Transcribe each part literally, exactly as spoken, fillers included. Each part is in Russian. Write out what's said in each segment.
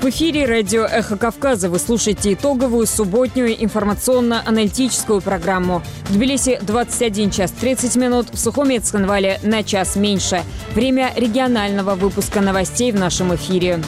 В эфире радио «Эхо Кавказа» вы слушаете итоговую субботнюю информационно-аналитическую программу. В Тбилиси двадцать один час тридцать минут, в Сухуми и Цхинвале на час меньше. Время регионального выпуска новостей в нашем эфире.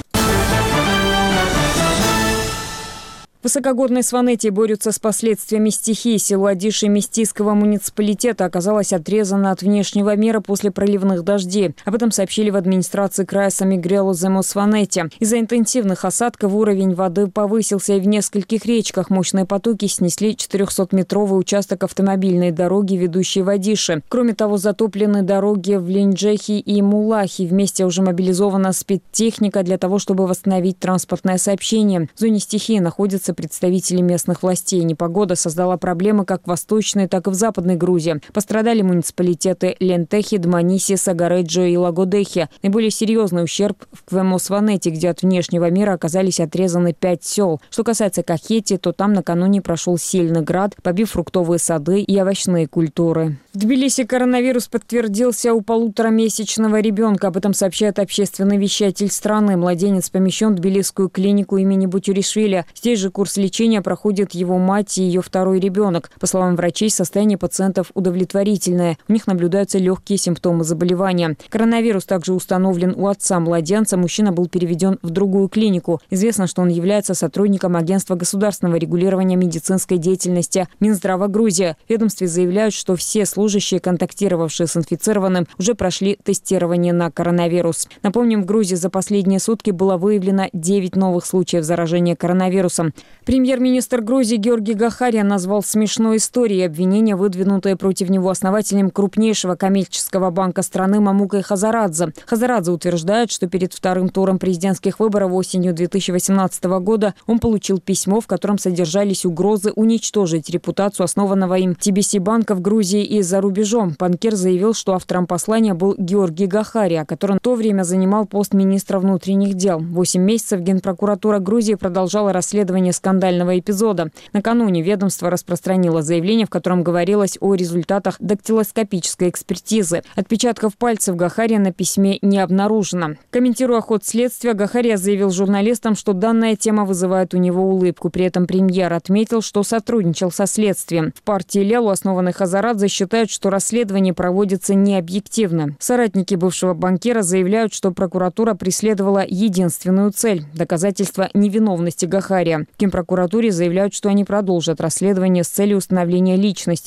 В высокогорной Сванете борются с последствиями стихии. Село Адиши Мистийского муниципалитета оказалось отрезано от внешнего мира после проливных дождей. Об этом сообщили в администрации края Самигрелу-Земо Сванете. Из-за интенсивных осадков уровень воды повысился, и в нескольких речках мощные потоки снесли четырехсотметровый участок автомобильной дороги, ведущей в Адиши. Кроме того, затоплены дороги в Ленджехи и Мулахи. Вместе уже мобилизована спецтехника для того, чтобы восстановить транспортное сообщение. В зоне стихии находятся представители местных властей. Непогода создала проблемы как в Восточной, так и в Западной Грузии. Пострадали муниципалитеты Лентехи, Дманиси, Сагареджо и Лагодехи. Наиболее серьезный ущерб в Квемо-Сванете, где от внешнего мира оказались отрезаны пять сел. Что касается Кахети, то там накануне прошел сильный град, побив фруктовые сады и овощные культуры. В Тбилиси коронавирус подтвердился у полуторамесячного ребенка. Об этом сообщает общественный вещатель страны. Младенец помещен в тбилисскую клинику имени Бутюришвили. Здесь же курс лечения проходит его мать и ее второй ребенок. По словам врачей, состояние пациентов удовлетворительное. У них наблюдаются легкие симптомы заболевания. Коронавирус также установлен у отца младенца. Мужчина был переведен в другую клинику. Известно, что он является сотрудником Агентства государственного регулирования медицинской деятельности Минздрава Грузии. В ведомстве заявляют, что все служащие, контактировавшие с инфицированным, уже прошли тестирование на коронавирус. Напомним, в Грузии за последние сутки было выявлено девять новых случаев заражения коронавирусом. Премьер-министр Грузии Георгий Гахария назвал смешной историей обвинения, выдвинутые против него основателем крупнейшего коммерческого банка страны Мамукой Хазарадзе. Хазарадзе утверждает, что перед вторым туром президентских выборов осенью две тысячи восемнадцатого года он получил письмо, в котором содержались угрозы уничтожить репутацию основанного им ти би си-банка в Грузии и за рубежом. Банкир заявил, что автором послания был Георгий Гахария, который в то время занимал пост министра внутренних дел. Восемь месяцев Генпрокуратура Грузии продолжала расследование скандального эпизода. Накануне ведомство распространило заявление, в котором говорилось о результатах дактилоскопической экспертизы. Отпечатков пальцев Гахария на письме не обнаружено. Комментируя ход следствия, Гахария заявил журналистам, что данная тема вызывает у него улыбку. При этом премьер отметил, что сотрудничал со следствием. В партии Лелу, основанной Хазарадзе, считают, что расследование проводится необъективно. Соратники бывшего банкира заявляют, что прокуратура преследовала единственную цель – доказательство невиновности Гахария. В Генпрокуратуре заявляют, что они продолжат расследование с целью установления личности